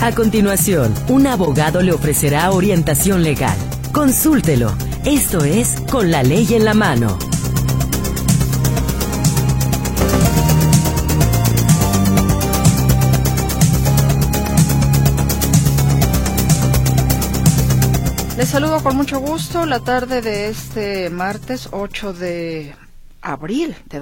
A continuación, un abogado le ofrecerá orientación legal. Consúltelo. Esto es Con la Ley en la Mano. Les saludo con mucho gusto la tarde de este martes 8 de abril de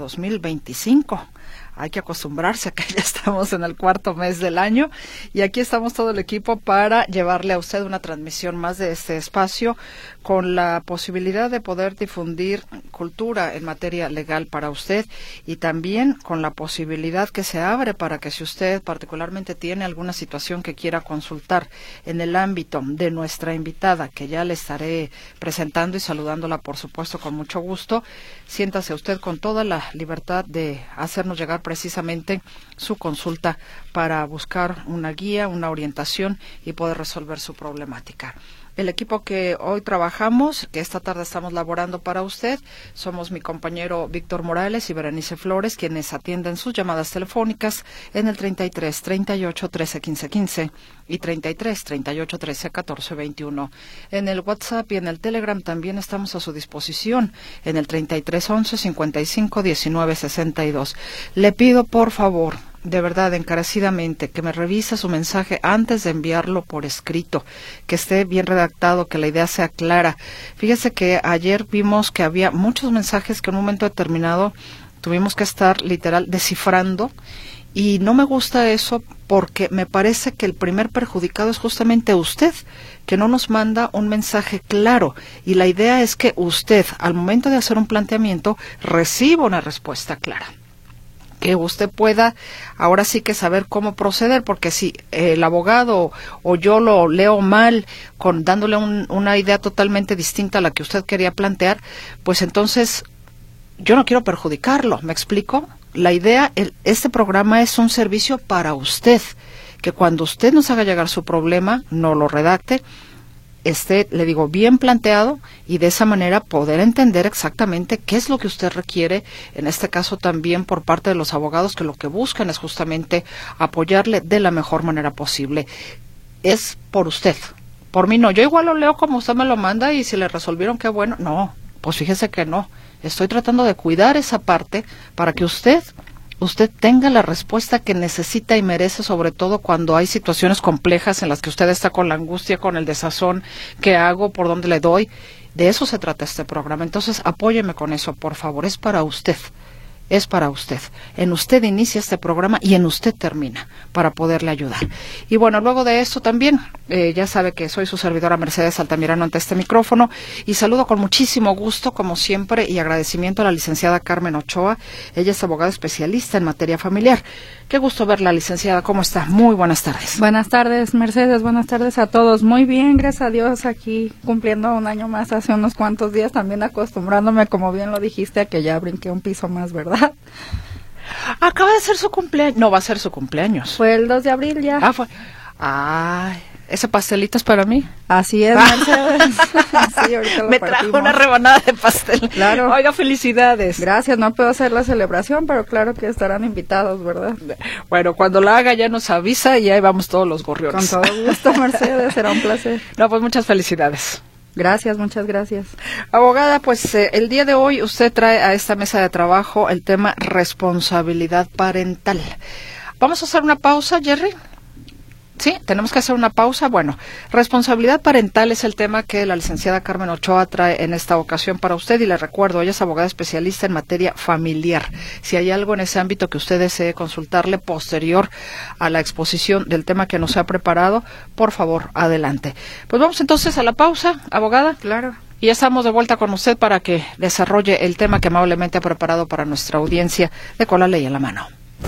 2025. Hay que acostumbrarse a que ya estamos en el cuarto mes del año y aquí estamos todo el equipo para llevarle a usted una transmisión más de este espacio con la posibilidad de poder difundir cultura en materia legal para usted y también con la posibilidad que se abre para que si usted particularmente tiene alguna situación que quiera consultar en el ámbito de nuestra invitada, que ya le estaré presentando y saludándola por supuesto con mucho gusto, siéntase usted con toda la libertad de hacernos llegar precisamente su consulta para buscar una guía, una orientación y poder resolver su problemática. El equipo que hoy trabajamos, que esta tarde estamos laborando para usted, somos mi compañero Víctor Morales y Berenice Flores, quienes atienden sus llamadas telefónicas en el 33 38 13 15 15 y 33 38 13 14 21. En el WhatsApp y en el Telegram también estamos a su disposición en el 33 11 55 19 62. Le pido por favor, de verdad, encarecidamente, que me revise su mensaje antes de enviarlo por escrito, que esté bien redactado, que la idea sea clara. Fíjese que ayer vimos que había muchos mensajes que en un momento determinado tuvimos que estar literal descifrando y no me gusta eso porque me parece que el primer perjudicado es justamente usted, que no nos manda un mensaje claro y la idea es que usted, al momento de hacer un planteamiento, reciba una respuesta clara, que usted pueda ahora sí que saber cómo proceder, porque si el abogado o yo lo leo mal, dándole una idea totalmente distinta a la que usted quería plantear, pues entonces yo no quiero perjudicarlo, ¿me explico? La idea, este programa es un servicio para usted, que cuando usted nos haga llegar su problema, no lo redacte, esté, le digo, bien planteado y de esa manera poder entender exactamente qué es lo que usted requiere, en este caso también por parte de los abogados que lo que buscan es justamente apoyarle de la mejor manera posible. Es por usted, por mí no. Yo igual lo leo como usted me lo manda y si le resolvieron qué bueno. No, pues fíjese que no. Estoy tratando de cuidar esa parte para que usted tenga la respuesta que necesita y merece, sobre todo cuando hay situaciones complejas en las que usted está con la angustia, con el desazón, ¿qué hago? ¿Por dónde le doy? De eso se trata este programa. Entonces, apóyeme con eso, por favor. Es para usted. Es para usted. En usted inicia este programa y en usted termina para poderle ayudar. Y bueno, luego de esto también, ya sabe que soy su servidora Mercedes Altamirano ante este micrófono y saludo con muchísimo gusto, como siempre, y agradecimiento a la licenciada Carmen Ochoa. Ella es abogada especialista en materia familiar. Qué gusto verla, licenciada. ¿Cómo está? Muy buenas tardes. Buenas tardes, Mercedes. Buenas tardes a todos. Muy bien, gracias a Dios, aquí cumpliendo un año más hace unos cuantos días, también acostumbrándome, como bien lo dijiste, a que ya brinqué un piso más, ¿verdad? Acaba de ser su cumpleaños. No, va a ser su cumpleaños. Fue el 2 de abril ya. Fue. Ay, ¿ese pastelito es para mí? Así es, Mercedes. Sí, ahorita lo me partimos. trajo una rebanada de pastel. Claro. Oiga, felicidades. Gracias, no puedo hacer la celebración, pero claro que estarán invitados, ¿verdad? Bueno, cuando la haga ya nos avisa y ahí vamos todos los gorriones. Con todo gusto, Mercedes, será un placer. No, pues muchas felicidades. Gracias, muchas gracias. Abogada, pues el día de hoy usted trae a esta mesa de trabajo el tema responsabilidad parental. ¿Vamos a hacer una pausa, Jerry? Sí, tenemos que hacer una pausa. Bueno, responsabilidad parental es el tema que la licenciada Carmen Ochoa trae en esta ocasión para usted y le recuerdo, ella es abogada especialista en materia familiar. Si hay algo en ese ámbito que usted desee consultarle posterior a la exposición del tema que nos ha preparado, por favor, adelante. Pues vamos entonces a la pausa, abogada. Claro. Y ya estamos de vuelta con usted para que desarrolle el tema que amablemente ha preparado para nuestra audiencia de Con la Ley en la Mano.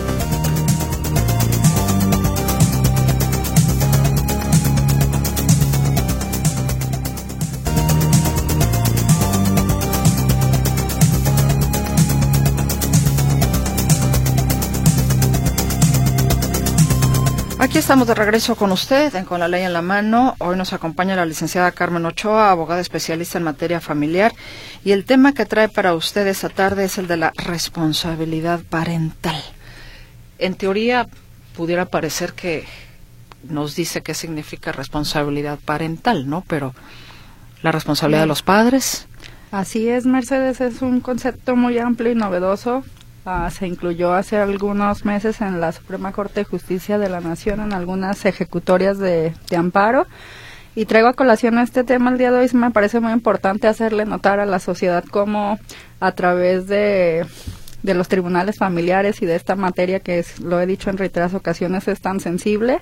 Aquí estamos de regreso con usted en Con la Ley en la Mano. Hoy nos acompaña la licenciada Carmen Ochoa, abogada especialista en materia familiar. Y el tema que trae para usted esta tarde es el de la responsabilidad parental. En teoría, pudiera parecer que nos dice qué significa responsabilidad parental, ¿no? Pero la responsabilidad de los padres. Así es, Mercedes, es un concepto muy amplio y novedoso. Se incluyó hace algunos meses en la Suprema Corte de Justicia de la Nación en algunas ejecutorias de amparo. Y traigo a colación este tema el día de hoy. Me parece muy importante hacerle notar a la sociedad cómo a través de los tribunales familiares y de esta materia que lo he dicho en reiteradas ocasiones, es tan sensible.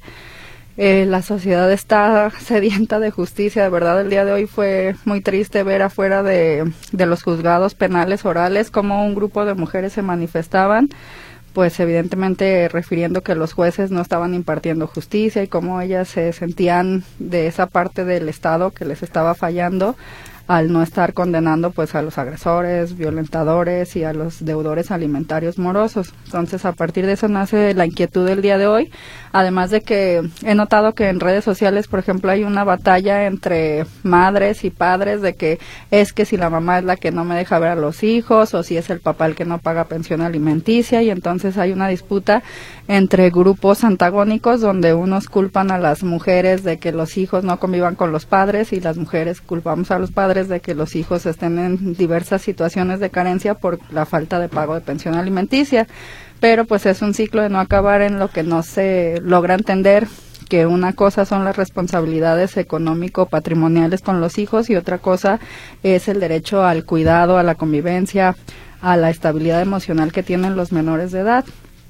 La sociedad está sedienta de justicia, de verdad. El día de hoy fue muy triste ver afuera de los juzgados penales orales cómo un grupo de mujeres se manifestaban, pues evidentemente refiriendo que los jueces no estaban impartiendo justicia y cómo ellas se sentían de esa parte del Estado que les estaba fallando al no estar condenando pues a los agresores, violentadores y a los deudores alimentarios morosos. Entonces, a partir de eso nace la inquietud del día de hoy, además de que he notado que en redes sociales, por ejemplo, hay una batalla entre madres y padres de que es que si la mamá es la que no me deja ver a los hijos o si es el papá el que no paga pensión alimenticia, y entonces hay una disputa entre grupos antagónicos donde unos culpan a las mujeres de que los hijos no convivan con los padres y las mujeres culpamos a los padres de que los hijos estén en diversas situaciones de carencia por la falta de pago de pensión alimenticia. Pero pues es un ciclo de no acabar en lo que no se logra entender, que una cosa son las responsabilidades económico-patrimoniales con los hijos y otra cosa es el derecho al cuidado, a la convivencia, a la estabilidad emocional que tienen los menores de edad.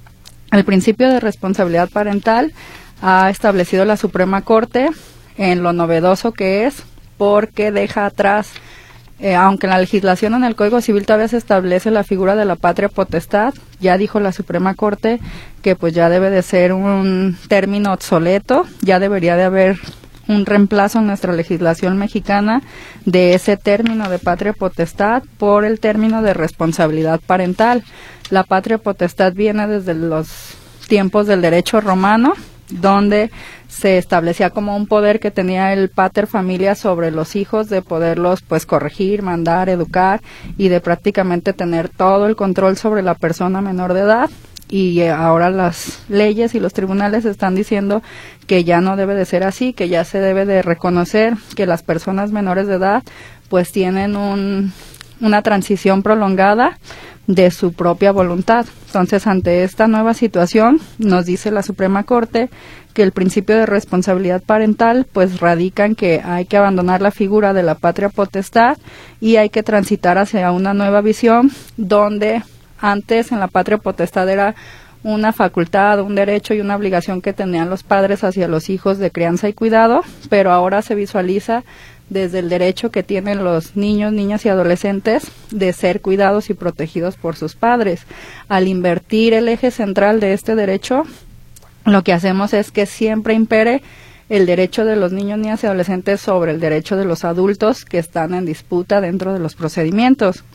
El principio de responsabilidad parental ha establecido la Suprema Corte en lo novedoso que es, porque deja atrás, aunque en la legislación en el Código Civil todavía se establece la figura de la patria potestad, ya dijo la Suprema Corte que pues ya debe de ser un término obsoleto, ya debería de haber un reemplazo en nuestra legislación mexicana de ese término de patria potestad por el término de responsabilidad parental. La patria potestad viene desde los tiempos del derecho romano, donde se establecía como un poder que tenía el pater familia sobre los hijos de poderlos pues corregir, mandar, educar y de prácticamente tener todo el control sobre la persona menor de edad. Y ahora las leyes y los tribunales están diciendo que ya no debe de ser así, que ya se debe de reconocer que las personas menores de edad pues tienen una transición prolongada de su propia voluntad. Entonces, ante esta nueva situación, nos dice la Suprema Corte que el principio de responsabilidad parental pues radica en que hay que abandonar la figura de la patria potestad y hay que transitar hacia una nueva visión donde antes en la patria potestad era una facultad, un derecho y una obligación que tenían los padres hacia los hijos de crianza y cuidado, pero ahora se visualiza desde el derecho que tienen los niños, niñas y adolescentes de ser cuidados y protegidos por sus padres. Al invertir el eje central de este derecho, lo que hacemos es que siempre impere el derecho de los niños, niñas y adolescentes sobre el derecho de los adultos que están en disputa dentro de los procedimientos.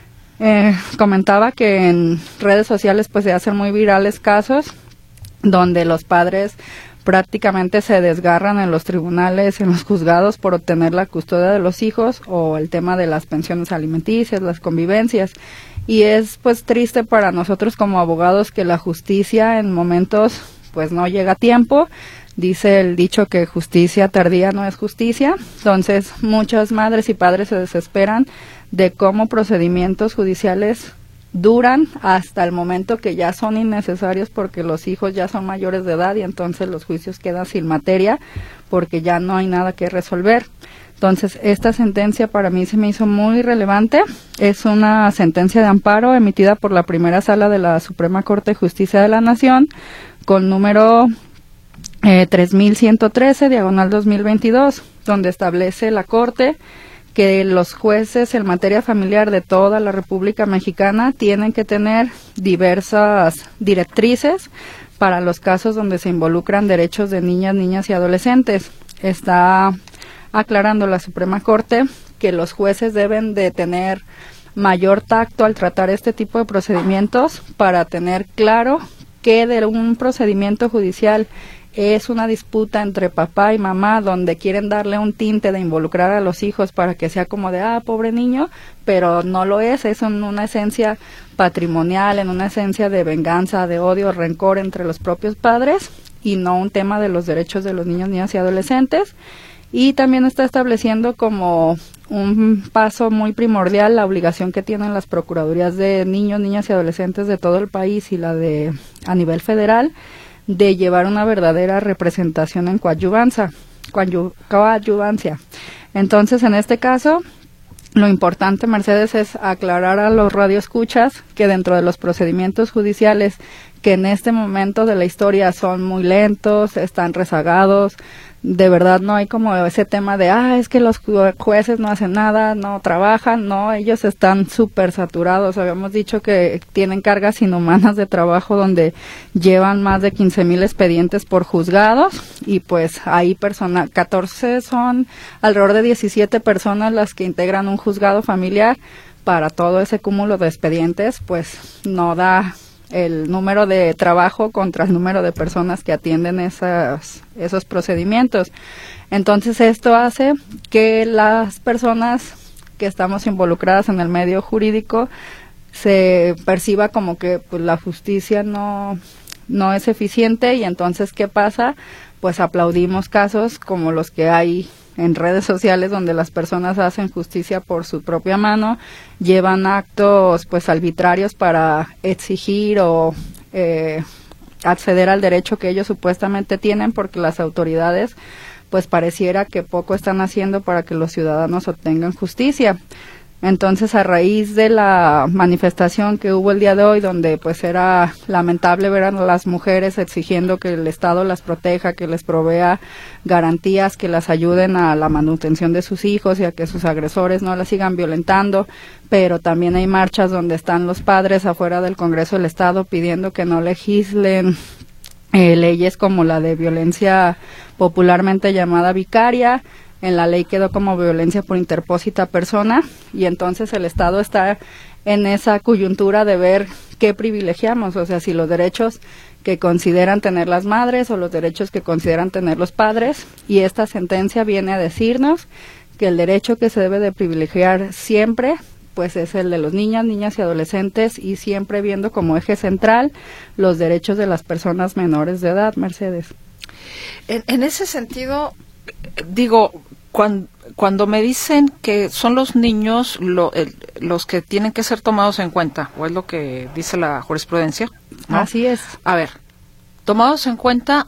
Comentaba que en redes sociales pues se hacen muy virales casos donde los padres prácticamente se desgarran en los tribunales, en los juzgados por obtener la custodia de los hijos o el tema de las pensiones alimenticias, las convivencias. Y es pues triste para nosotros como abogados que la justicia en momentos pues no llega a tiempo. Dice el dicho que justicia tardía no es justicia. Entonces muchas madres y padres se desesperan de cómo procedimientos judiciales duran hasta el momento que ya son innecesarios porque los hijos ya son mayores de edad y entonces los juicios quedan sin materia porque ya no hay nada que resolver. Entonces, esta sentencia para mí se me hizo muy relevante. Es una sentencia de amparo emitida por la primera sala de la Suprema Corte de Justicia de la Nación con número 3113, diagonal 2022, donde establece la Corte que los jueces en materia familiar de toda la República Mexicana tienen que tener diversas directrices para los casos donde se involucran derechos de niñas, niñas y adolescentes. Está aclarando la Suprema Corte que los jueces deben de tener mayor tacto al tratar este tipo de procedimientos para tener claro que de un procedimiento judicial es una disputa entre papá y mamá donde quieren darle un tinte de involucrar a los hijos para que sea como de, pobre niño, pero no lo es en una esencia patrimonial, en una esencia de venganza, de odio, rencor entre los propios padres, y no un tema de los derechos de los niños, niñas y adolescentes. Y también está estableciendo como un paso muy primordial la obligación que tienen las procuradurías de niños, niñas y adolescentes de todo el país y la de a nivel federal de llevar una verdadera representación en coadyuvancia. Entonces, en este caso, lo importante, Mercedes, es aclarar a los radioescuchas que dentro de los procedimientos judiciales que en este momento de la historia son muy lentos, están rezagados, de verdad no hay como ese tema de, es que los jueces no hacen nada, no trabajan, no, ellos están súper saturados. Habíamos dicho que tienen cargas inhumanas de trabajo donde llevan más de 15,000 expedientes por juzgados y pues ahí 14 son alrededor de 17 personas las que integran un juzgado familiar. Para todo ese cúmulo de expedientes, pues no da el número de trabajo contra el número de personas que atienden esos procedimientos. Entonces esto hace que las personas que estamos involucradas en el medio jurídico se perciba como que pues, la justicia no es eficiente y entonces ¿qué pasa? Pues aplaudimos casos como los que hay en redes sociales donde las personas hacen justicia por su propia mano, llevan actos pues arbitrarios para exigir o acceder al derecho que ellos supuestamente tienen porque las autoridades pues pareciera que poco están haciendo para que los ciudadanos obtengan justicia. Entonces, a raíz de la manifestación que hubo el día de hoy, donde pues era lamentable ver a las mujeres exigiendo que el Estado las proteja, que les provea garantías, que las ayuden a la manutención de sus hijos y a que sus agresores no las sigan violentando, pero también hay marchas donde están los padres afuera del Congreso del Estado pidiendo que no legislen leyes como la de violencia popularmente llamada vicaria. En la ley quedó como violencia por interpósita persona y entonces el Estado está en esa coyuntura de ver qué privilegiamos, o sea, si los derechos que consideran tener las madres o los derechos que consideran tener los padres, y esta sentencia viene a decirnos que el derecho que se debe de privilegiar siempre pues es el de los niños, niñas y adolescentes y siempre viendo como eje central los derechos de las personas menores de edad, Mercedes. En ese sentido, digo, cuando me dicen que son los niños los que tienen que ser tomados en cuenta, o es lo que dice la jurisprudencia, ¿no? Así es. A ver, tomados en cuenta,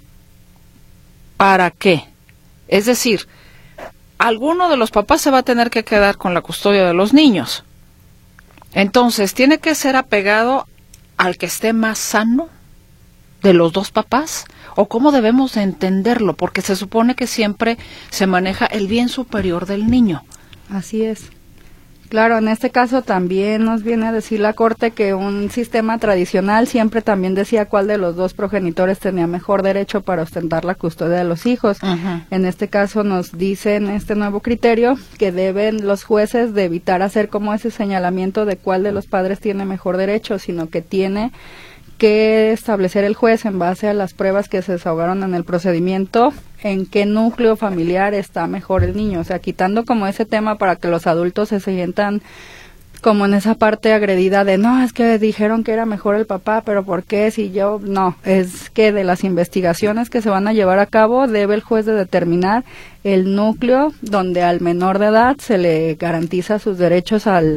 ¿para qué? Es decir, alguno de los papás se va a tener que quedar con la custodia de los niños. Entonces, ¿tiene que ser apegado al que esté más sano de los dos papás? ¿O cómo debemos de entenderlo? Porque se supone que siempre se maneja el bien superior del niño. Así es. Claro, en este caso también nos viene a decir la Corte que un sistema tradicional siempre también decía cuál de los dos progenitores tenía mejor derecho para ostentar la custodia de los hijos. Uh-huh. En este caso nos dicen este nuevo criterio que deben los jueces de evitar hacer como ese señalamiento de cuál de los padres tiene mejor derecho, sino que tiene que establecer el juez en base a las pruebas que se desahogaron en el procedimiento, en qué núcleo familiar está mejor el niño, o sea, quitando como ese tema para que los adultos se sientan como en esa parte agredida de no, es que dijeron que era mejor el papá, pero ¿por qué? Si yo, no, es que de las investigaciones que se van a llevar a cabo debe el juez de determinar el núcleo donde al menor de edad se le garantiza sus derechos a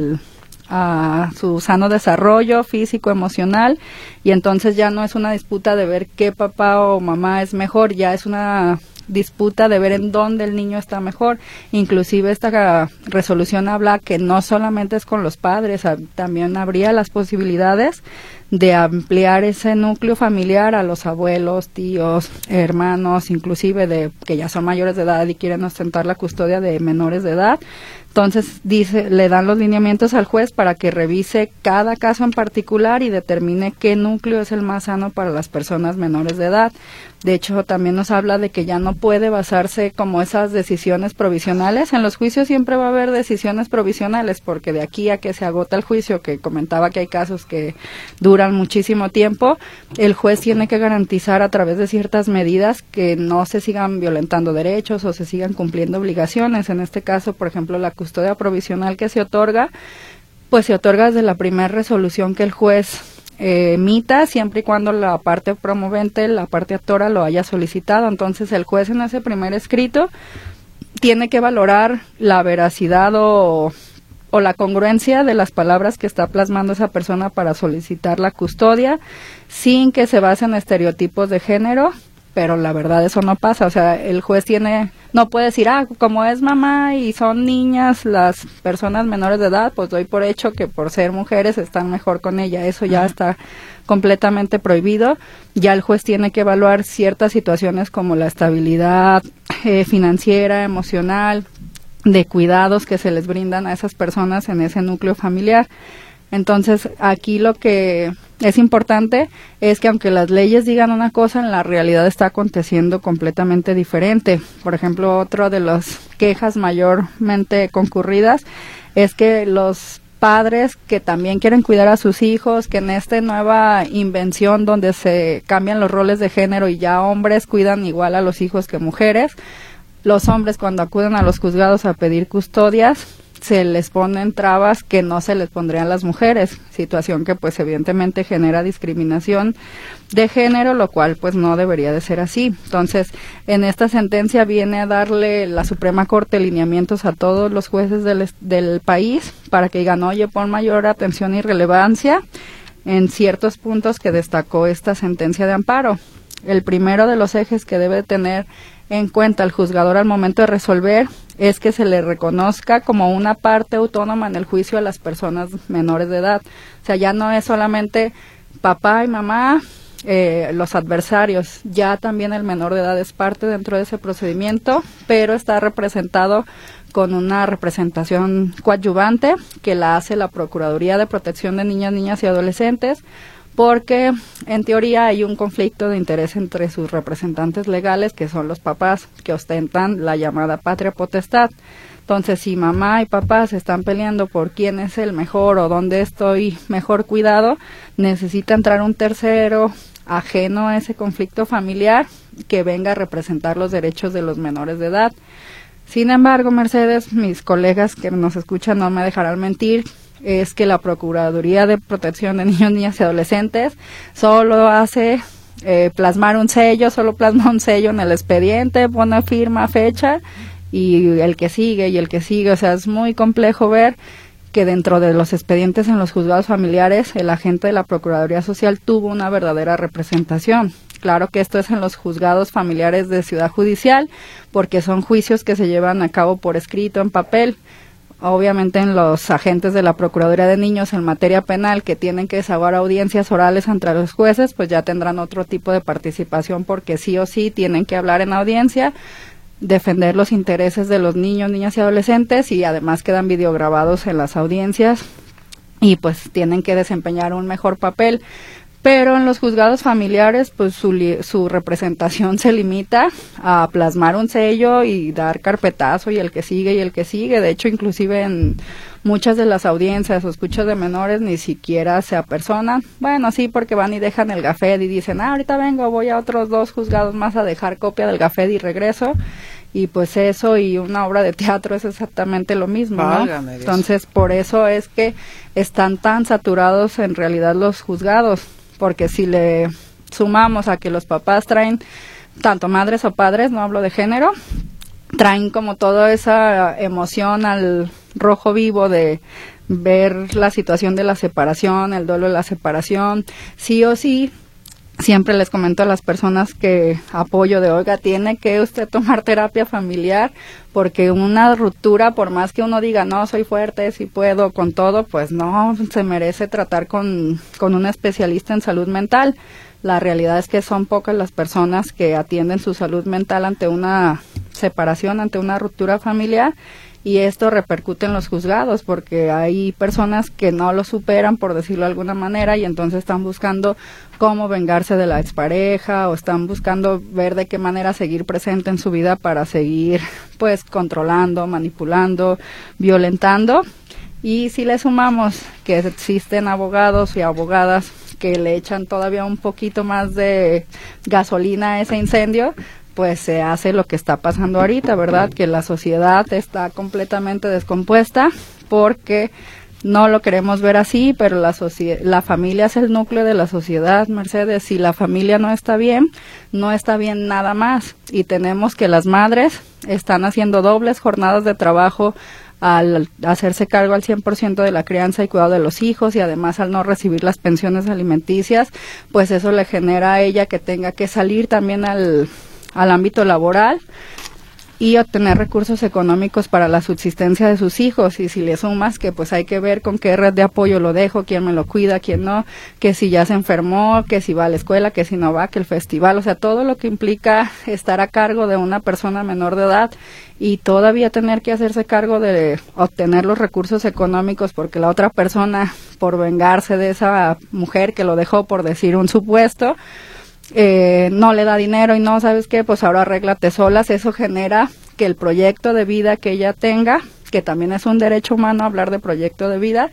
su sano desarrollo físico, emocional, y entonces ya no es una disputa de ver qué papá o mamá es mejor, ya es una disputa de ver en dónde el niño está mejor. Inclusive esta resolución habla que no solamente es con los padres, también habría las posibilidades de ampliar ese núcleo familiar a los abuelos, tíos, hermanos, inclusive de que ya son mayores de edad y quieren ostentar la custodia de menores de edad. Entonces le dan los lineamientos al juez para que revise cada caso en particular y determine qué núcleo es el más sano para las personas menores de edad. De hecho, también nos habla de que ya no puede basarse como esas decisiones provisionales. En los juicios siempre va a haber decisiones provisionales, porque de aquí a que se agota el juicio, que comentaba que hay casos que duran muchísimo tiempo, el juez tiene que garantizar a través de ciertas medidas que no se sigan violentando derechos o se sigan cumpliendo obligaciones. En este caso, por ejemplo, la custodia provisional que se otorga, pues se otorga desde la primera resolución que el juez emita siempre y cuando la parte promovente, la parte actora lo haya solicitado. Entonces el juez en ese primer escrito tiene que valorar la veracidad o la congruencia de las palabras que está plasmando esa persona para solicitar la custodia, sin que se base en estereotipos de género, pero la verdad eso no pasa. O sea, el juez no puede decir, como es mamá y son niñas las personas menores de edad, pues doy por hecho que por ser mujeres están mejor con ella. Eso ya está completamente prohibido. Ya el juez tiene que evaluar ciertas situaciones como la estabilidad financiera, emocional, de cuidados que se les brindan a esas personas en ese núcleo familiar. Entonces, aquí lo que es importante es que aunque las leyes digan una cosa, en la realidad está aconteciendo completamente diferente. Por ejemplo, otra de las quejas mayormente concurridas es que los padres que también quieren cuidar a sus hijos, que en esta nueva invención donde se cambian los roles de género y ya hombres cuidan igual a los hijos que mujeres, los hombres cuando acuden a los juzgados a pedir custodias se les ponen trabas que no se les pondrían a las mujeres, situación que pues evidentemente genera discriminación de género, lo cual pues no debería de ser así. Entonces, en esta sentencia viene a darle la Suprema Corte lineamientos a todos los jueces del país para que digan, oye, pon mayor atención y relevancia en ciertos puntos que destacó esta sentencia de amparo. El primero de los ejes que debe tener en cuenta el juzgador al momento de resolver es que se le reconozca como una parte autónoma en el juicio a las personas menores de edad. O sea, ya no es solamente papá y mamá, los adversarios, ya también el menor de edad es parte dentro de ese procedimiento, pero está representado con una representación coadyuvante que la hace la Procuraduría de Protección de Niñas, Niñas y Adolescentes, porque en teoría hay un conflicto de interés entre sus representantes legales, que son los papás, que ostentan la llamada patria potestad. Entonces, si mamá y papá se están peleando por quién es el mejor o dónde estoy mejor cuidado, necesita entrar un tercero ajeno a ese conflicto familiar que venga a representar los derechos de los menores de edad. Sin embargo, Mercedes, mis colegas que nos escuchan no me dejarán mentir, es que la Procuraduría de Protección de Niños, Niñas y Adolescentes solo hace plasma un sello en el expediente, pone firma, fecha y el que sigue, o sea, es muy complejo ver que dentro de los expedientes en los juzgados familiares el agente de la Procuraduría Social tuvo una verdadera representación. Claro que esto es en los juzgados familiares de Ciudad Judicial, porque son juicios que se llevan a cabo por escrito, en papel. Obviamente en los agentes de la Procuraduría de Niños en materia penal que tienen que desahogar audiencias orales ante los jueces, pues ya tendrán otro tipo de participación porque sí o sí tienen que hablar en audiencia, defender los intereses de los niños, niñas y adolescentes y además quedan videograbados en las audiencias y pues tienen que desempeñar un mejor papel. Pero en los juzgados familiares, pues su representación se limita a plasmar un sello y dar carpetazo y el que sigue. De hecho, inclusive en muchas de las audiencias o escuchas de menores ni siquiera se apersonan. Bueno, sí, porque van y dejan el gafet y dicen, ahorita vengo, voy a otros 2 juzgados más a dejar copia del gafet y regreso. Y pues eso y una obra de teatro es exactamente lo mismo, ¿no? Entonces, por eso es que están tan saturados en realidad los juzgados. Porque si le sumamos a que los papás traen, tanto madres o padres, no hablo de género, traen como toda esa emoción al rojo vivo de ver la situación de la separación, el duelo de la separación, sí o sí, siempre les comento a las personas que apoyo de, oiga, tiene que usted tomar terapia familiar, porque una ruptura, por más que uno diga, no, soy fuerte, sí puedo, con todo, pues no, se merece tratar con un especialista en salud mental. La realidad es que son pocas las personas que atienden su salud mental ante una separación, ante una ruptura familiar, y esto repercute en los juzgados porque hay personas que no lo superan, por decirlo de alguna manera, y entonces están buscando cómo vengarse de la expareja o están buscando ver de qué manera seguir presente en su vida para seguir pues controlando, manipulando, violentando. Y si le sumamos que existen abogados y abogadas que le echan todavía un poquito más de gasolina a ese incendio, pues se hace lo que está pasando ahorita, ¿verdad? Que la sociedad está completamente descompuesta porque no lo queremos ver así, pero la familia es el núcleo de la sociedad, Mercedes. Si la familia no está bien nada más. Y tenemos que las madres están haciendo dobles jornadas de trabajo al hacerse cargo al 100% de la crianza y cuidado de los hijos, y además al no recibir las pensiones alimenticias, pues eso le genera a ella que tenga que salir también al ámbito laboral y obtener recursos económicos para la subsistencia de sus hijos. Y si le sumas que pues hay que ver con qué red de apoyo lo dejo, quién me lo cuida, quién no, que si ya se enfermó, que si va a la escuela, que si no va, que el festival, o sea, todo lo que implica estar a cargo de una persona menor de edad y todavía tener que hacerse cargo de obtener los recursos económicos porque la otra persona, por vengarse de esa mujer que lo dejó, por decir un supuesto, no le da dinero y no, ¿sabes qué? Pues ahora arréglate solas. Eso genera que el proyecto de vida que ella tenga, que también es un derecho humano hablar de proyecto de vida,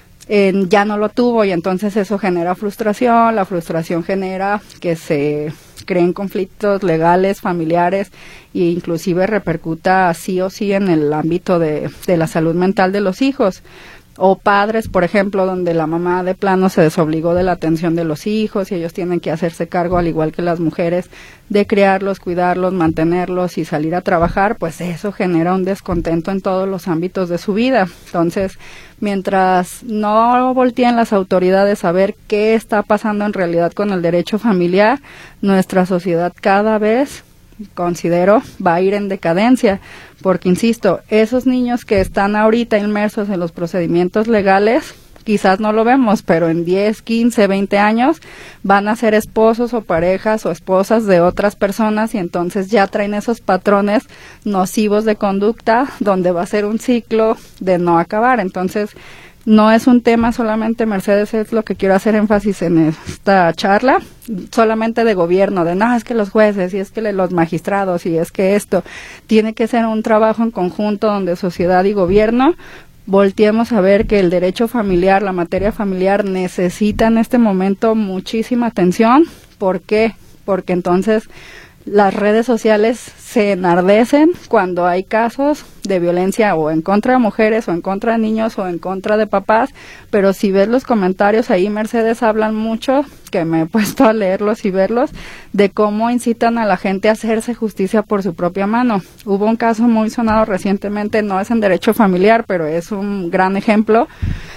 ya no lo tuvo, y entonces eso genera frustración. La frustración genera que se creen conflictos legales, familiares, e inclusive repercuta sí o sí en el ámbito de la salud mental de los hijos. O padres, por ejemplo, donde la mamá de plano se desobligó de la atención de los hijos y ellos tienen que hacerse cargo, al igual que las mujeres, de criarlos, cuidarlos, mantenerlos y salir a trabajar, pues eso genera un descontento en todos los ámbitos de su vida. Entonces, mientras no volteen las autoridades a ver qué está pasando en realidad con el derecho familiar, nuestra sociedad cada vez, considero, va a ir en decadencia, porque insisto, esos niños que están ahorita inmersos en los procedimientos legales, quizás no lo vemos, pero en 10, 15, 20 años van a ser esposos o parejas o esposas de otras personas, y entonces ya traen esos patrones nocivos de conducta donde va a ser un ciclo de no acabar. Entonces, no es un tema solamente, Mercedes, es lo que quiero hacer énfasis en esta charla, solamente de gobierno, de no, es que los jueces, y es que los magistrados, y es que esto, tiene que ser un trabajo en conjunto donde sociedad y gobierno volteemos a ver que el derecho familiar, la materia familiar necesita en este momento muchísima atención. ¿Por qué? Porque entonces las redes sociales se enardecen cuando hay casos de violencia o en contra de mujeres o en contra de niños o en contra de papás, pero si ves los comentarios ahí, Mercedes, hablan mucho, que me he puesto a leerlos y verlos, de cómo incitan a la gente a hacerse justicia por su propia mano. Hubo un caso muy sonado recientemente, no es en derecho familiar, pero es un gran ejemplo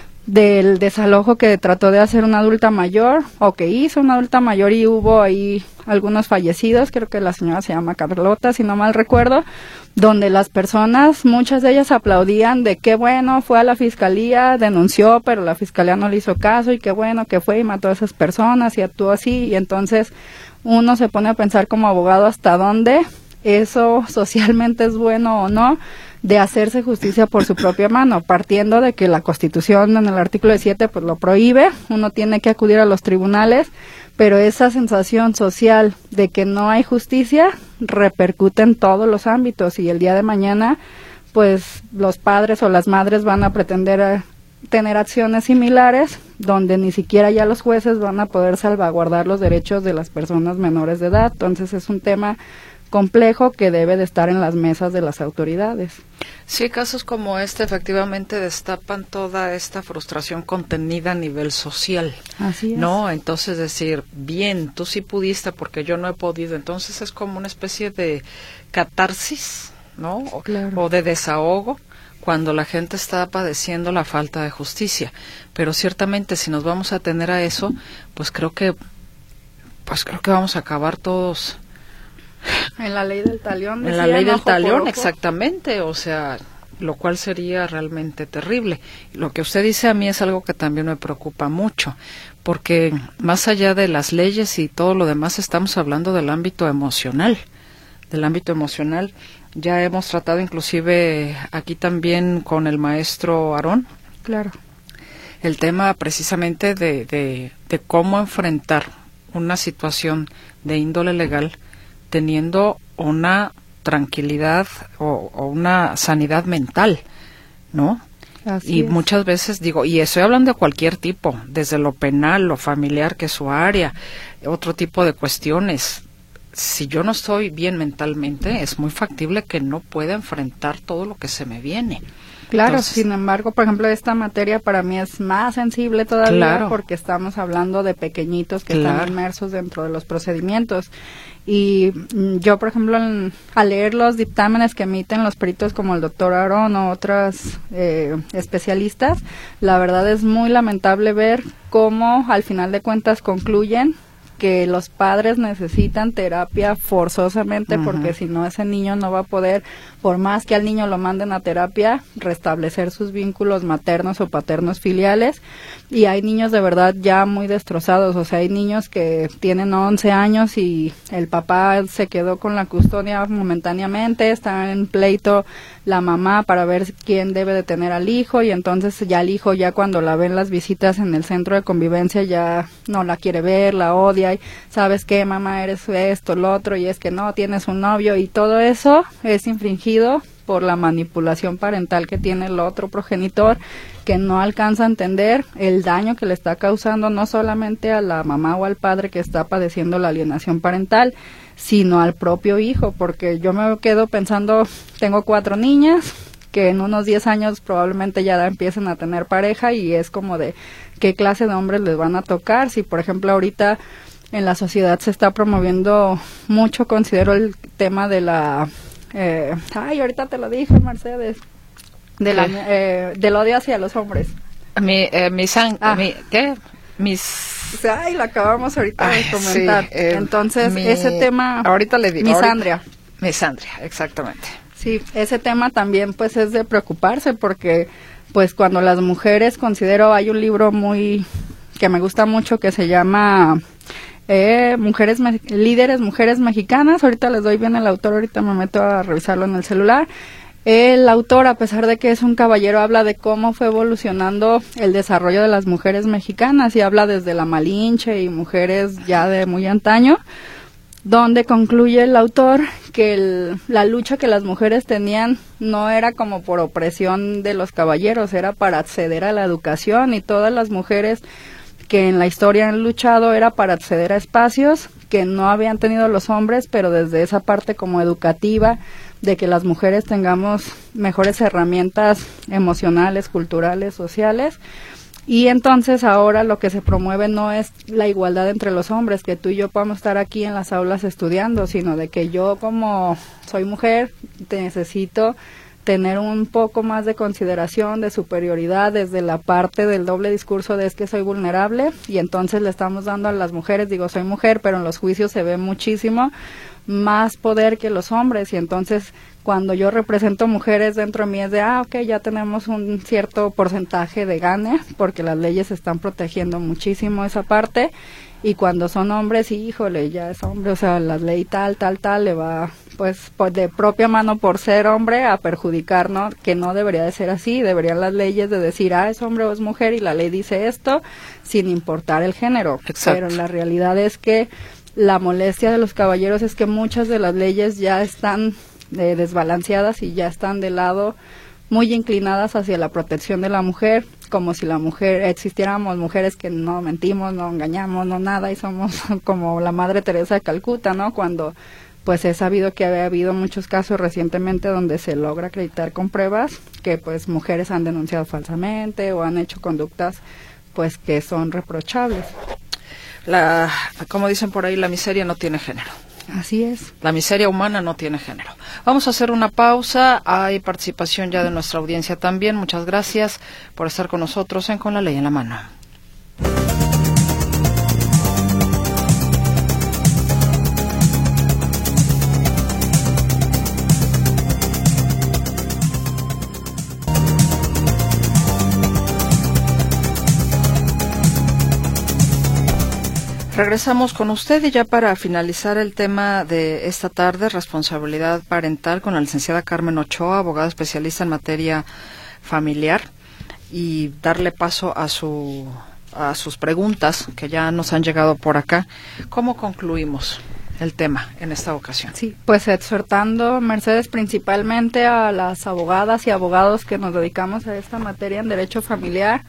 del desalojo que trató de hacer una adulta mayor, o que hizo una adulta mayor, y hubo ahí algunos fallecidos, creo que la señora se llama Carlota, si no mal recuerdo, donde las personas, muchas de ellas aplaudían de qué bueno, fue a la fiscalía, denunció, pero la fiscalía no le hizo caso, y qué bueno que fue y mató a esas personas y actuó así, y entonces uno se pone a pensar como abogado hasta dónde eso socialmente es bueno o no, de hacerse justicia por su propia mano, partiendo de que la Constitución en el artículo 7 pues lo prohíbe, uno tiene que acudir a los tribunales, pero esa sensación social de que no hay justicia repercute en todos los ámbitos, y el día de mañana pues los padres o las madres van a pretender tener acciones similares donde ni siquiera ya los jueces van a poder salvaguardar los derechos de las personas menores de edad. Entonces es un tema complejo que debe de estar en las mesas de las autoridades. Sí, casos como este efectivamente destapan toda esta frustración contenida a nivel social. Así es. ¿No? Entonces decir, bien, tú sí pudiste porque yo no he podido. Entonces es como una especie de catarsis, ¿no? Claro. O de desahogo cuando la gente está padeciendo la falta de justicia. Pero ciertamente si nos vamos a tener a eso, pues creo que vamos a acabar todos en la ley del talión. En la ley del talión, exactamente, o sea, lo cual sería realmente terrible. Lo que usted dice a mí es algo que también me preocupa mucho, porque más allá de las leyes y todo lo demás, estamos hablando del ámbito emocional. Ya hemos tratado inclusive aquí también con el maestro Aarón. Claro. El tema precisamente de cómo enfrentar una situación de índole legal teniendo una tranquilidad o una sanidad mental, ¿no? Así y es. Muchas veces digo, y estoy hablando de cualquier tipo, desde lo penal, lo familiar, que es su área, otro tipo de cuestiones. si yo no estoy bien mentalmente, es muy factible que no pueda enfrentar todo lo que se me viene. Claro, Entonces, sin embargo, por ejemplo, esta materia para mí es más sensible todavía, claro, porque estamos hablando de pequeñitos que claro, están inmersos dentro de los procedimientos. Y yo, por ejemplo, al leer los dictámenes que emiten los peritos como el doctor Aarón o otros especialistas, la verdad es muy lamentable ver cómo al final de cuentas concluyen que los padres necesitan terapia forzosamente, porque si no, ese niño no va a poder, por más que al niño lo manden a terapia, restablecer sus vínculos maternos o paternos filiales. Y hay niños de verdad ya muy destrozados, o sea, hay niños que tienen 11 años y el papá se quedó con la custodia momentáneamente, está en pleito la mamá para ver quién debe de tener al hijo, y entonces ya el hijo, ya cuando la ven las visitas en el centro de convivencia, ya no la quiere ver, la odia, y ¿sabes qué, mamá? Eres esto, lo otro, y es que no, tienes un novio, y todo eso es infringido por la manipulación parental que tiene el otro progenitor, que no alcanza a entender el daño que le está causando no solamente a la mamá o al padre que está padeciendo la alienación parental, sino al propio hijo, porque yo me quedo pensando, tengo 4 niñas que en unos 10 años probablemente ya empiecen a tener pareja, y es como de qué clase de hombres les van a tocar. Si por ejemplo ahorita en la sociedad se está promoviendo mucho, considero el tema de la ahorita te lo dije, Mercedes, del odio hacia los hombres. ¿Qué? Lo acabamos ahorita de comentar. Sí, entonces, ese tema... Ahorita le digo. Misandria, exactamente. Sí, ese tema también pues es de preocuparse, porque pues cuando las mujeres, considero, hay un libro que me gusta mucho que se llama... líderes mujeres mexicanas. Ahorita les doy bien el autor, ahorita me meto a revisarlo en el celular. El autor, a pesar de que es un caballero, habla de cómo fue evolucionando el desarrollo de las mujeres mexicanas, y habla desde la Malinche y mujeres ya de muy antaño, donde concluye el autor que la lucha que las mujeres tenían no era como por opresión de los caballeros, era para acceder a la educación, y todas las mujeres que en la historia han luchado era para acceder a espacios que no habían tenido los hombres, pero desde esa parte como educativa, de que las mujeres tengamos mejores herramientas emocionales, culturales, sociales. Y entonces ahora lo que se promueve no es la igualdad entre los hombres, que tú y yo podamos estar aquí en las aulas estudiando, sino de que yo, como soy mujer, te necesito tener un poco más de consideración, de superioridad, desde la parte del doble discurso de es que soy vulnerable, y entonces le estamos dando a las mujeres, digo, soy mujer, pero en los juicios se ve muchísimo más poder que los hombres, y entonces cuando yo represento mujeres dentro de mí es de, ya tenemos un cierto porcentaje de gane, porque las leyes están protegiendo muchísimo esa parte, y cuando son hombres, híjole, ya es hombre, o sea, la ley tal, le va, pues de propia mano por ser hombre a perjudicar, ¿no? Que no debería de ser así, deberían las leyes de decir, es hombre o es mujer, y la ley dice esto, sin importar el género. Exacto. Pero la realidad es que la molestia de los caballeros es que muchas de las leyes ya están desbalanceadas y ya están de lado muy inclinadas hacia la protección de la mujer, como si la mujer, existiéramos mujeres que no mentimos, no engañamos, no nada, y somos como la Madre Teresa de Calcuta, ¿no? Cuando pues he sabido que había habido muchos casos recientemente donde se logra acreditar con pruebas que pues mujeres han denunciado falsamente o han hecho conductas pues que son reprochables. Como dicen por ahí, la miseria no tiene género. Así es. La miseria humana no tiene género. Vamos a hacer una pausa. Hay participación ya de nuestra audiencia también. Muchas gracias por estar con nosotros en Con la Ley en la Mano. Regresamos con usted, y ya para finalizar el tema de esta tarde, responsabilidad parental, con la licenciada Carmen Ochoa, abogada especialista en materia familiar, y darle paso a sus preguntas que ya nos han llegado por acá. ¿Cómo concluimos el tema en esta ocasión? Sí, pues exhortando, Mercedes, principalmente a las abogadas y abogados que nos dedicamos a esta materia en derecho familiar,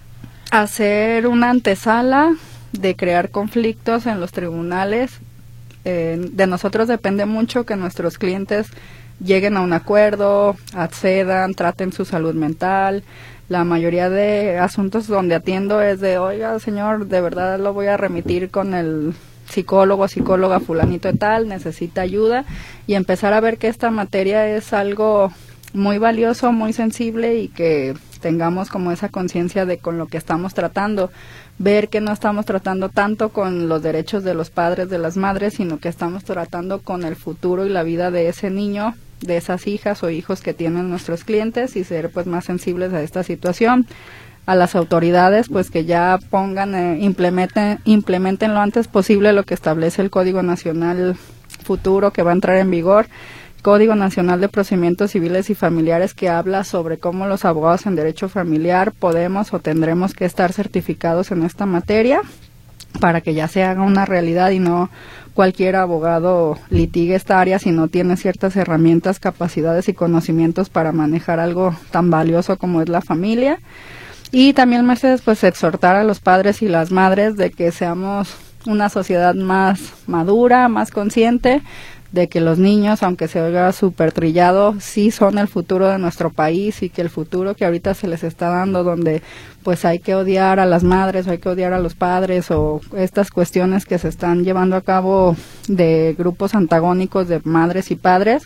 hacer una antesala de crear conflictos en los tribunales De nosotros depende mucho que nuestros clientes lleguen a un acuerdo, accedan, traten su salud mental. La mayoría de asuntos donde atiendo es de, oiga, señor, de verdad lo voy a remitir con el psicólogo, psicóloga fulanito de tal, necesita ayuda, y empezar a ver que esta materia es algo muy valioso, muy sensible, y que tengamos como esa conciencia de con lo que estamos tratando, ver que no estamos tratando tanto con los derechos de los padres, de las madres, sino que estamos tratando con el futuro y la vida de ese niño, de esas hijas o hijos que tienen nuestros clientes, y ser pues más sensibles a esta situación. A las autoridades pues que ya pongan, implementen lo antes posible lo que establece el Código Nacional futuro que va a entrar en vigor, Código Nacional de Procedimientos Civiles y Familiares, que habla sobre cómo los abogados en derecho familiar podemos o tendremos que estar certificados en esta materia para que ya se haga una realidad y no cualquier abogado litigue esta área si no tiene ciertas herramientas, capacidades y conocimientos para manejar algo tan valioso como es la familia. Y también, Mercedes, pues exhortar a los padres y las madres de que seamos una sociedad más madura, más consciente, de que los niños, aunque se oiga súper trillado, sí son el futuro de nuestro país, y que el futuro que ahorita se les está dando, donde pues hay que odiar a las madres o hay que odiar a los padres, o estas cuestiones que se están llevando a cabo de grupos antagónicos de madres y padres,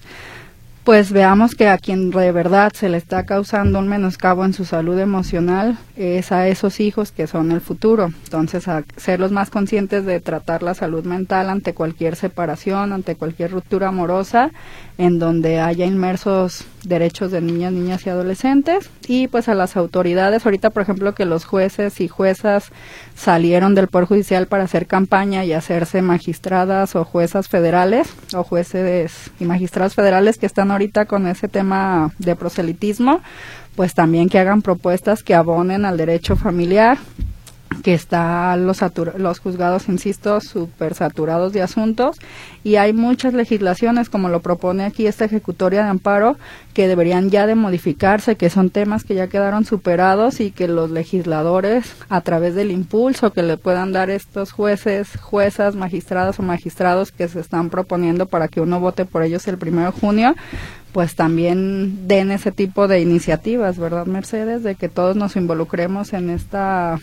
pues veamos que a quien de verdad se le está causando un menoscabo en su salud emocional es a esos hijos que son el futuro. Entonces, a ser los más conscientes de tratar la salud mental ante cualquier separación, ante cualquier ruptura amorosa, en donde haya inmersos derechos de niñas, niñas y adolescentes. Y pues a las autoridades, ahorita por ejemplo que los jueces y juezas salieron del Poder Judicial para hacer campaña y hacerse magistradas o juezas federales, o jueces y magistrados federales que están ahorita con ese tema de proselitismo, pues también que hagan propuestas que abonen al derecho familiar, que están los juzgados, insisto, súper saturados de asuntos, y hay muchas legislaciones, como lo propone aquí esta ejecutoria de amparo, que deberían ya de modificarse, que son temas que ya quedaron superados, y que los legisladores, a través del impulso que le puedan dar estos jueces, juezas, magistradas o magistrados que se están proponiendo para que uno vote por ellos el 1 de junio, pues también den ese tipo de iniciativas, ¿verdad, Mercedes? De que todos nos involucremos en esta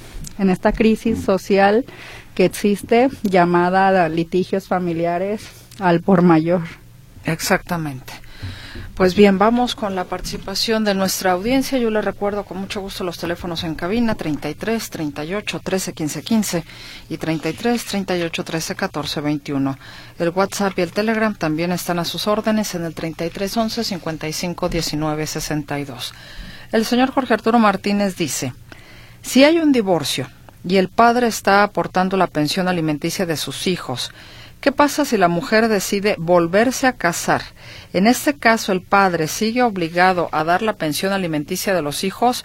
crisis social que existe, llamada litigios familiares al por mayor. Exactamente. Pues bien, vamos con la participación de nuestra audiencia. Yo les recuerdo con mucho gusto los teléfonos en cabina: 33 38 13 15 15 y 33 38 13 14 21. El WhatsApp y el Telegram también están a sus órdenes en el 33 11 55 19 62. El señor Jorge Arturo Martínez dice: si hay un divorcio y el padre está aportando la pensión alimenticia de sus hijos, ¿qué pasa si la mujer decide volverse a casar? En este caso, ¿el padre sigue obligado a dar la pensión alimenticia de los hijos,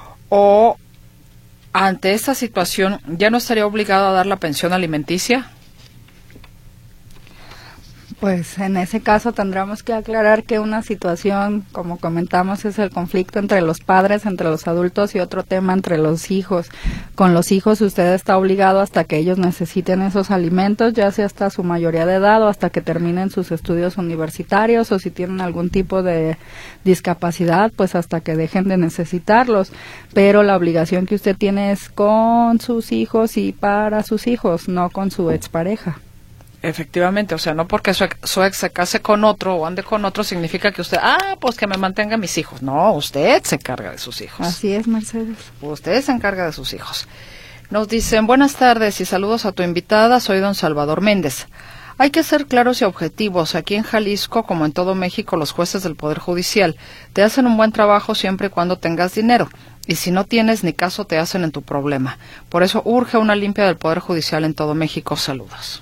o ante esta situación ya no estaría obligado a dar la pensión alimenticia? Pues en ese caso tendremos que aclarar que una situación, como comentamos, es el conflicto entre los padres, entre los adultos, y otro tema entre los hijos. Con los hijos usted está obligado hasta que ellos necesiten esos alimentos, ya sea hasta su mayoría de edad o hasta que terminen sus estudios universitarios, o si tienen algún tipo de discapacidad, pues hasta que dejen de necesitarlos. Pero la obligación que usted tiene es con sus hijos y para sus hijos, no con su expareja. Efectivamente, o sea, no porque su ex se case con otro o ande con otro significa que usted, pues que me mantenga mis hijos. No, usted se encarga de sus hijos. Así es, Mercedes. Usted se encarga de sus hijos. Nos dicen: buenas tardes y saludos a tu invitada, soy don Salvador Méndez. Hay que ser claros y objetivos. Aquí en Jalisco, como en todo México, los jueces del Poder Judicial te hacen un buen trabajo siempre y cuando tengas dinero. Y si no tienes, ni caso te hacen en tu problema. Por eso urge una limpia del Poder Judicial en todo México. Saludos.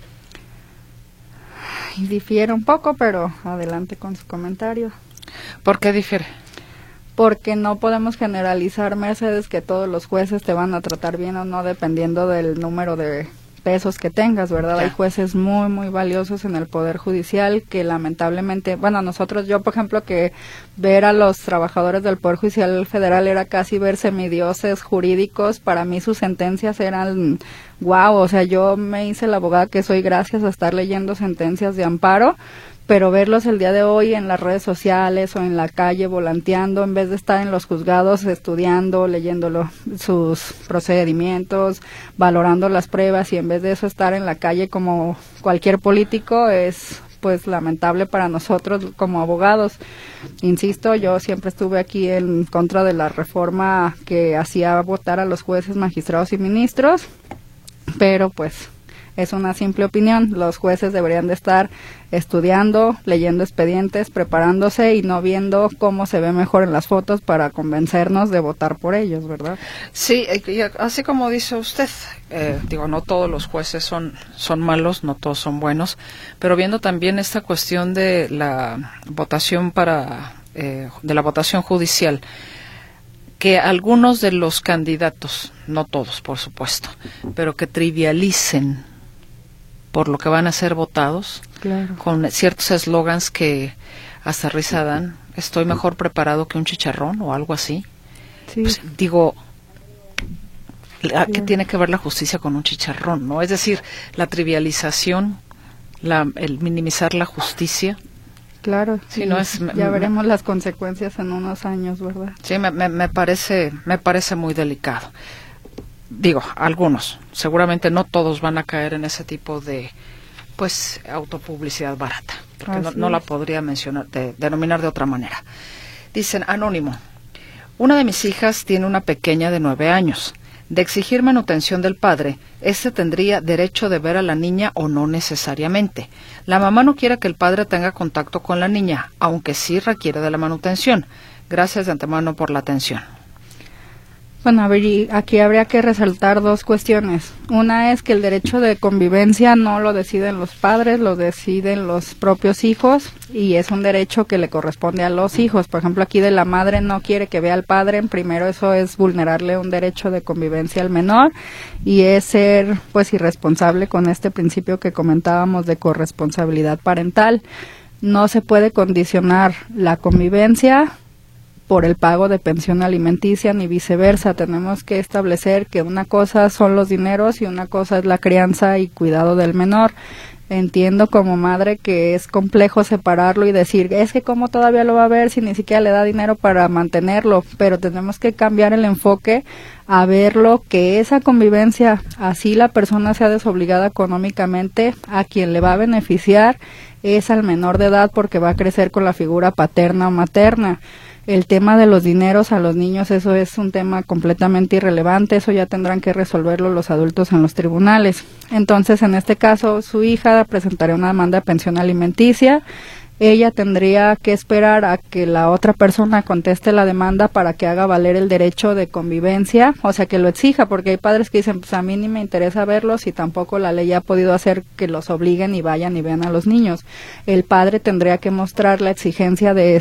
Difiere un poco, pero adelante con su comentario. ¿Por qué difiere? Porque no podemos generalizar, Mercedes, que todos los jueces te van a tratar bien o no, dependiendo del número de pesos que tengas, ¿verdad? Ya. Hay jueces muy, muy valiosos en el Poder Judicial que lamentablemente, bueno, yo, por ejemplo, que ver a los trabajadores del Poder Judicial Federal era casi ver semidioses jurídicos, para mí sus sentencias eran wow, o sea, yo me hice la abogada que soy gracias a estar leyendo sentencias de amparo, pero verlos el día de hoy en las redes sociales o en la calle volanteando, en vez de estar en los juzgados estudiando, leyendo sus procedimientos, valorando las pruebas, y en vez de eso estar en la calle como cualquier político, es pues lamentable para nosotros como abogados. Insisto, yo siempre estuve aquí en contra de la reforma que hacía votar a los jueces, magistrados y ministros, pero pues es una simple opinión. Los jueces deberían de estar estudiando, leyendo expedientes, preparándose y no viendo cómo se ve mejor en las fotos para convencernos de votar por ellos, ¿verdad? Sí, y así como dice usted, no todos los jueces son malos, no todos son buenos, pero viendo también esta cuestión de la votación de la votación judicial, que algunos de los candidatos, no todos por supuesto, pero que trivialicen por lo que van a ser votados, claro, con ciertos eslogans que hasta risa dan, estoy mejor preparado que un chicharrón o algo así. sí. Pues, digo, ¿qué tiene que ver la justicia con un chicharrón, no? Es decir, la trivialización, el minimizar la justicia. Claro, sí, sí, no es, ya veremos las consecuencias en unos años, ¿verdad? Sí, me parece muy delicado. Digo, algunos, seguramente no todos van a caer en ese tipo de, pues, autopublicidad barata, porque no la podría denominar de otra manera. Dicen, anónimo, una de mis hijas tiene una pequeña de 9 años. De exigir manutención del padre, éste tendría derecho de ver a la niña o no necesariamente. La mamá no quiere que el padre tenga contacto con la niña, aunque sí requiere de la manutención. Gracias de antemano por la atención. Bueno, a ver, aquí habría que resaltar dos cuestiones. Una es que el derecho de convivencia no lo deciden los padres, lo deciden los propios hijos, y es un derecho que le corresponde a los hijos. Por ejemplo, aquí de la madre no quiere que vea al padre, en primero eso es vulnerarle un derecho de convivencia al menor, y es ser pues irresponsable con este principio que comentábamos de corresponsabilidad parental. No se puede condicionar la convivencia por el pago de pensión alimenticia ni viceversa. Tenemos que establecer que una cosa son los dineros y una cosa es la crianza y cuidado del menor. Entiendo como madre que es complejo separarlo y decir, es que cómo todavía lo va a ver si ni siquiera le da dinero para mantenerlo, pero tenemos que cambiar el enfoque a verlo que esa convivencia, así la persona sea desobligada económicamente, a quien le va a beneficiar es al menor de edad, porque va a crecer con la figura paterna o materna. El tema de los dineros a los niños, eso es un tema completamente irrelevante, eso ya tendrán que resolverlo los adultos en los tribunales. Entonces, en este caso, su hija presentaría una demanda de pensión alimenticia. Ella tendría que esperar a que la otra persona conteste la demanda para que haga valer el derecho de convivencia, o sea, que lo exija, porque hay padres que dicen, pues a mí ni me interesa verlos y tampoco la ley ha podido hacer que los obliguen y vayan y vean a los niños. El padre tendría que mostrar la exigencia de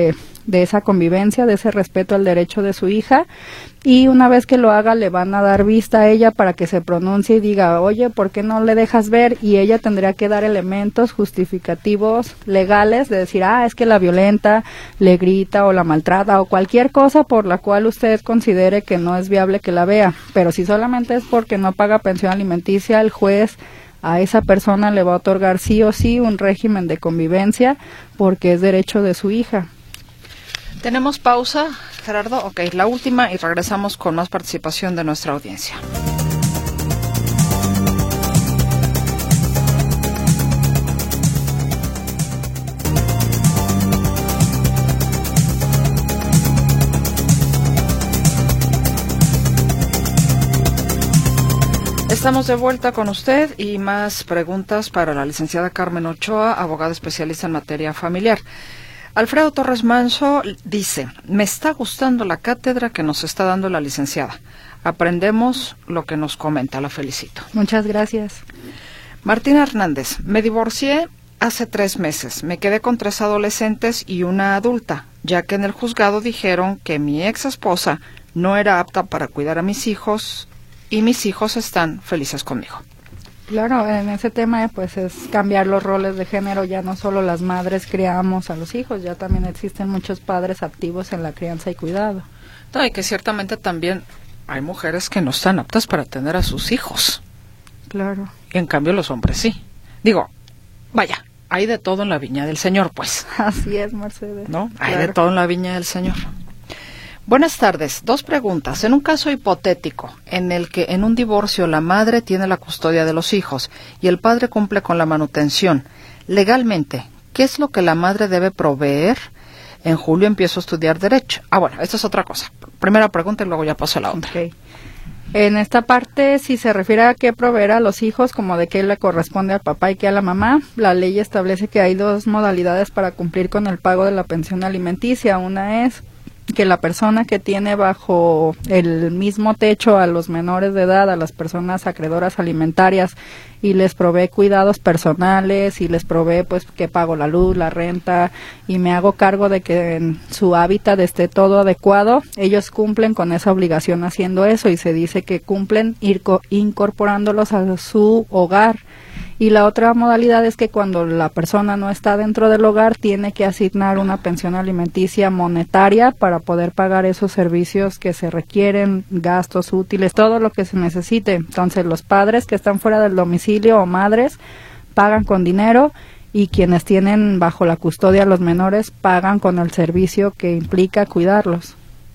esa convivencia, de ese respeto al derecho de su hija, y una vez que lo haga le van a dar vista a ella para que se pronuncie y diga, oye, ¿por qué no le dejas ver? Y ella tendría que dar elementos justificativos legales de decir, es que la violenta, le grita o la maltrata o cualquier cosa por la cual usted considere que no es viable que la vea. Pero si solamente es porque no paga pensión alimenticia, el juez a esa persona le va a otorgar sí o sí un régimen de convivencia porque es derecho de su hija. Tenemos pausa, Gerardo. Ok, la última y regresamos con más participación de nuestra audiencia. Estamos de vuelta con usted y más preguntas para la licenciada Carmen Ochoa, abogada especialista en materia familiar. Alfredo Torres Manso dice, me está gustando la cátedra que nos está dando la licenciada. Aprendemos lo que nos comenta, la felicito. Muchas gracias. Martina Hernández, me divorcié hace 3 meses. Me quedé con 3 adolescentes y una adulta, ya que en el juzgado dijeron que mi ex esposa no era apta para cuidar a mis hijos y mis hijos están felices conmigo. Claro, en ese tema pues es cambiar los roles de género, ya no solo las madres criamos a los hijos, ya también existen muchos padres activos en la crianza y cuidado. No, y que ciertamente también hay mujeres que no están aptas para tener a sus hijos. Claro. Y en cambio los hombres sí. Digo, vaya, hay de todo en la viña del Señor, pues. Así es, Mercedes. ¿No? Hay Claro. de todo en la viña del Señor. Buenas tardes. 2 preguntas. En un caso hipotético en el que en un divorcio la madre tiene la custodia de los hijos y el padre cumple con la manutención, legalmente, ¿qué es lo que la madre debe proveer? En julio empiezo a estudiar Derecho. Bueno, esta es otra cosa. Primera pregunta y luego ya paso a la otra. Okay. En esta parte, si se refiere a qué proveer a los hijos, como de qué le corresponde al papá y qué a la mamá, la ley establece que hay 2 modalidades para cumplir con el pago de la pensión alimenticia. Una es que la persona que tiene bajo el mismo techo a los menores de edad, a las personas acreedoras alimentarias, y les provee cuidados personales y les provee pues que pago la luz, la renta y me hago cargo de que en su hábitat esté todo adecuado, ellos cumplen con esa obligación haciendo eso y se dice que cumplen incorporándolos a su hogar. Y la otra modalidad es que cuando la persona no está dentro del hogar tiene que asignar una pensión alimenticia monetaria para poder pagar esos servicios que se requieren, gastos útiles, todo lo que se necesite. Entonces los padres que están fuera del domicilio o madres pagan con dinero y quienes tienen bajo la custodia a los menores pagan con el servicio que implica cuidarlos.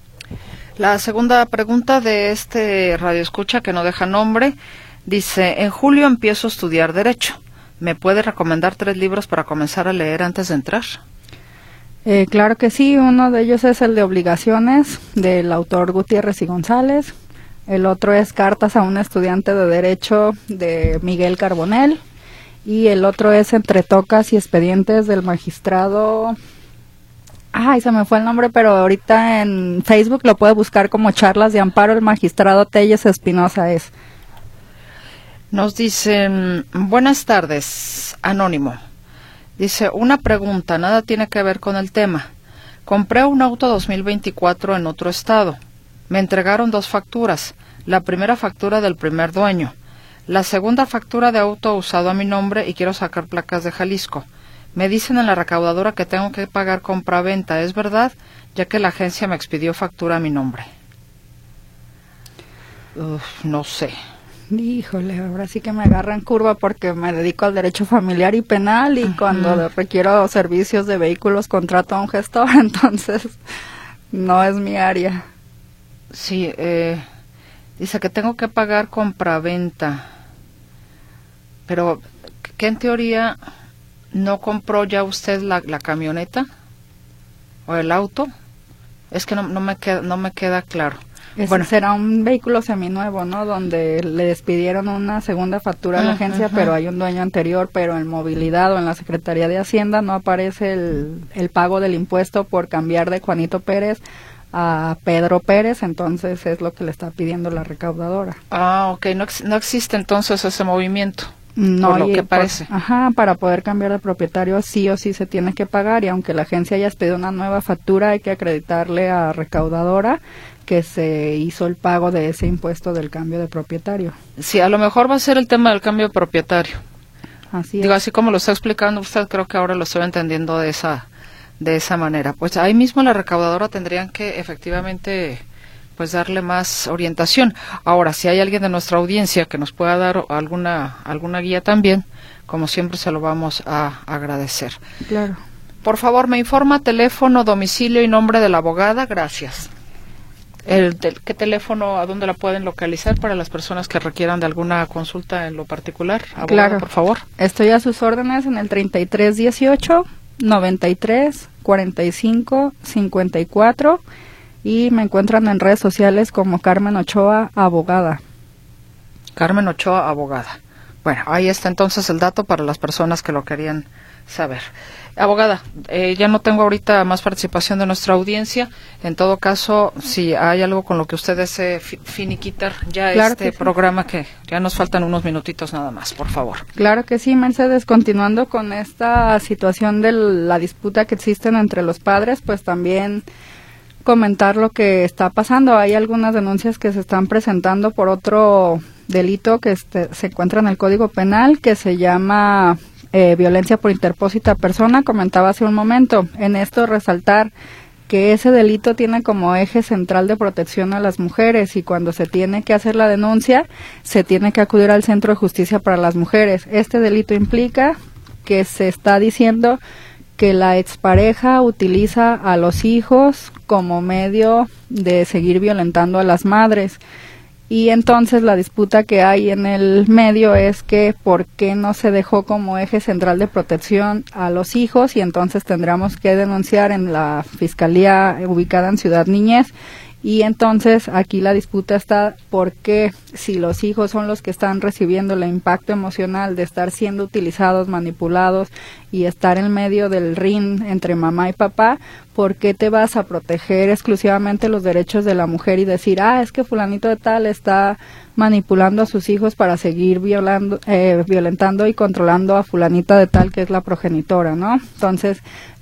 La segunda pregunta de este radioescucha que no deja nombre. Dice, en julio empiezo a estudiar Derecho. ¿Me puede recomendar 3 libros para comenzar a leer antes de entrar? Claro que sí, uno de ellos es el de Obligaciones, del autor Gutiérrez y González. El otro es Cartas a un estudiante de Derecho, de Miguel Carbonell. Y el otro es Entre tocas y expedientes, del magistrado... Ay, se me fue el nombre, pero ahorita en Facebook lo puede buscar como Charlas de Amparo, el magistrado Telles Espinosa es. Nos dicen, buenas tardes, Anónimo. Dice, una pregunta, nada tiene que ver con el tema. Compré un auto 2024 en otro estado. Me entregaron 2 facturas. La primera factura del primer dueño. La segunda factura de auto usado a mi nombre y quiero sacar placas de Jalisco. Me dicen en la recaudadora que tengo que pagar compraventa. ¿Es verdad? Ya que la agencia me expidió factura a mi nombre. No sé. Híjole, ahora sí que me agarran curva porque me dedico al derecho familiar y penal y cuando requiero servicios de vehículos contrato a un gestor, entonces no es mi área. Sí, dice que tengo que pagar compraventa, pero que en teoría no compró ya usted la camioneta o el auto. Es que no me queda claro. Bueno, será un vehículo seminuevo, ¿no? Donde le despidieron una segunda factura a la agencia, pero hay un dueño anterior, pero en movilidad o en la Secretaría de Hacienda no aparece el pago del impuesto por cambiar de Juanito Pérez a Pedro Pérez, entonces es lo que le está pidiendo la recaudadora. Ok, no existe entonces ese movimiento. No, por lo que parece. Para poder cambiar de propietario sí o sí se tiene que pagar y aunque la agencia haya pedido una nueva factura hay que acreditarle a recaudadora que se hizo el pago de ese impuesto del cambio de propietario. Sí, a lo mejor va a ser el tema del cambio de propietario. Así Digo, es. así como lo está explicando usted, creo que ahora lo estoy entendiendo de esa manera. Pues ahí mismo la recaudadora tendrían que efectivamente pues darle más orientación. Ahora, si hay alguien de nuestra audiencia que nos pueda dar alguna guía también, como siempre se lo vamos a agradecer. Claro. Por favor, me informa teléfono, domicilio y nombre de la abogada. Gracias. ¿Qué teléfono, a dónde la pueden localizar para las personas que requieran de alguna consulta en lo particular? Abogada, claro, por favor. Estoy a sus órdenes en el 3318 93 45 54 y me encuentran en redes sociales como Carmen Ochoa Abogada. Carmen Ochoa Abogada. Bueno, ahí está entonces el dato para las personas que lo querían saber. Abogada, ya no tengo ahorita más participación de nuestra audiencia. En todo caso, si hay algo con lo que usted desee finiquitar ya claro este programa, que ya nos faltan unos minutitos nada más, por favor. Claro que sí, Mercedes. Continuando con esta situación de la disputa que existen entre los padres, pues también comentar lo que está pasando. Hay algunas denuncias que se están presentando por otro delito que se encuentra en el Código Penal, que se llama violencia por interpósita persona. Comentaba hace un momento. En esto resaltar que ese delito tiene como eje central de protección a las mujeres, y cuando se tiene que hacer la denuncia, se tiene que acudir al Centro de Justicia para las Mujeres. Este delito implica que se está diciendo que la expareja utiliza a los hijos como medio de seguir violentando a las madres. Y entonces la disputa que hay en el medio es que por qué no se dejó como eje central de protección a los hijos, y entonces tendríamos que denunciar en la fiscalía ubicada en Ciudad Niñez. Y entonces aquí la disputa está porque si los hijos son los que están recibiendo el impacto emocional de estar siendo utilizados, manipulados y estar en medio del ring entre mamá y papá, ¿por qué te vas a proteger exclusivamente los derechos de la mujer y decir, es que fulanito de tal está manipulando a sus hijos para seguir violentando y controlando a fulanita de tal que es la progenitora, ¿no? Entonces,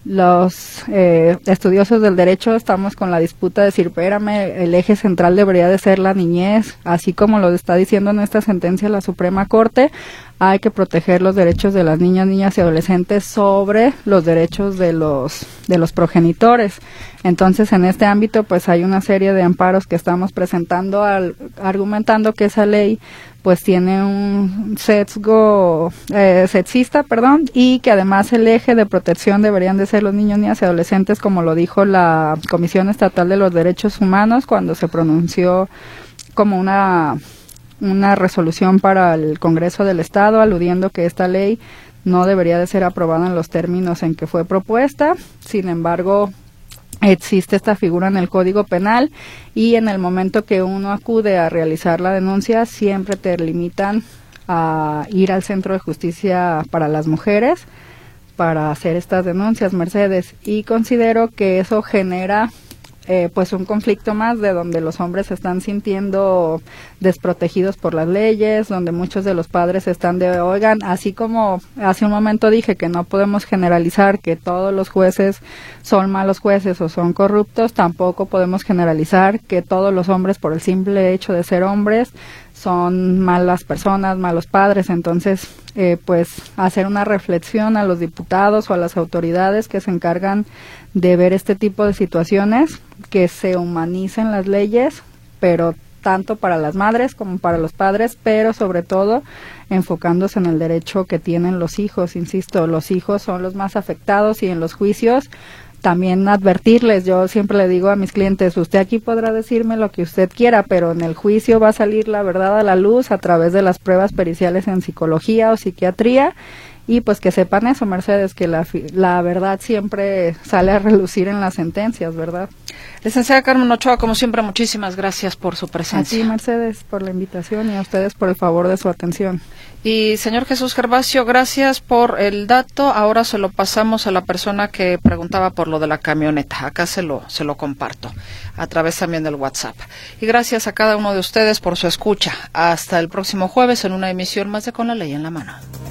los estudiosos del derecho estamos con la disputa de decir, espérame, el eje central debería de ser la niñez, así como lo está diciendo en esta sentencia la Suprema Corte. Hay que proteger los derechos de las niñas y adolescentes sobre los derechos de los progenitores. Entonces, en este ámbito, pues hay una serie de amparos que estamos presentando argumentando que esa ley pues tiene un sesgo sexista, y que además el eje de protección deberían de ser los niños, niñas y adolescentes, como lo dijo la Comisión Estatal de los Derechos Humanos cuando se pronunció como una resolución para el Congreso del Estado, aludiendo que esta ley no debería de ser aprobada en los términos en que fue propuesta. Sin embargo, existe esta figura en el Código Penal, y en el momento que uno acude a realizar la denuncia siempre te limitan a ir al Centro de Justicia para las Mujeres para hacer estas denuncias, Mercedes, y considero que eso genera pues un conflicto más, de donde los hombres se están sintiendo desprotegidos por las leyes, donde muchos de los padres están oigan, así como hace un momento dije que no podemos generalizar que todos los jueces son malos jueces o son corruptos, tampoco podemos generalizar que todos los hombres, por el simple hecho de ser hombres, son malas personas, malos padres. Entonces, pues hacer una reflexión a los diputados o a las autoridades que se encargan de ver este tipo de situaciones, que se humanicen las leyes, pero tanto para las madres como para los padres, pero sobre todo enfocándose en el derecho que tienen los hijos. Insisto, los hijos son los más afectados, y en los juicios también advertirles. Yo siempre le digo a mis clientes, usted aquí podrá decirme lo que usted quiera, pero en el juicio va a salir la verdad a la luz a través de las pruebas periciales en psicología o psiquiatría, y pues que sepan eso, Mercedes, que la verdad siempre sale a relucir en las sentencias, ¿verdad? Licenciada Carmen Ochoa, como siempre, muchísimas gracias por su presencia. A ti, Mercedes, por la invitación, y a ustedes por el favor de su atención. Y señor Jesús Gervasio, gracias por el dato. Ahora se lo pasamos a la persona que preguntaba por lo de la camioneta. Acá se lo comparto a través también del WhatsApp. Y gracias a cada uno de ustedes por su escucha. Hasta el próximo jueves en una emisión más de Con la Ley en la Mano.